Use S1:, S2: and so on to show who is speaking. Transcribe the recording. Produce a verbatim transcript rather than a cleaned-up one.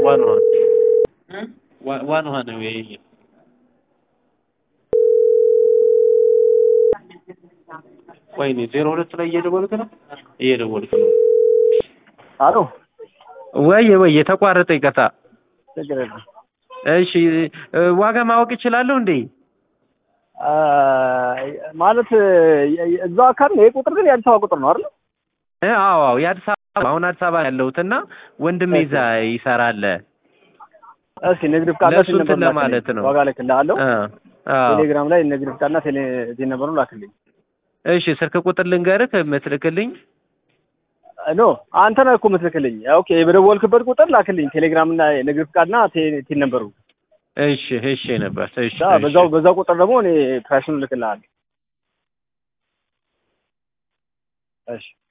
S1: ዋን ዋን ዋን ዋን ነው ይሄ ወይኔ ዜሮ ሁለት ላይ እየደወልክ ነው እየደወልክ ነው
S2: አሎ
S1: ወይ ወይ ተቋረጠ ይቀጣ
S2: ችግር የለም
S1: እሺ ዋጋ ማወቅ ይችላልው እንዴ
S2: ማለት እዛው አካል ነው ቁጥር ግን የአዲስ አበባ ቁጥር ነው አይደል
S1: አዎ አዎ የአዲስ አበባ አሁን አዲስ አበባ ያለውትና ወንድም ይዛ ይሰራል
S2: እሺ ንግድ ፍቃድ
S1: ለማለት ነው
S2: ዋጋ ልክልሃለሁ ቴሌግራም ላይ ንግድ ፍቃድና ቴሌ ነምበሩ ላክልኝ
S1: እሺ ስልክ ቁጥር ልንገርህ የምትልክልኝ
S2: ኖ አንተ ነህ እኮ የምትልክልኝ ኦኬ በደወልክበት ቁጥር ላክልኝ ቴሌግራም እና ንግድ ፍቃድና ቴሌ ነምበሩ
S1: እሺ እሺ ነበር እሺ
S2: በዛው በዛው ቁጥር ደግሞ እኔ ፕራይሱን ልክልሃለሁ እሺ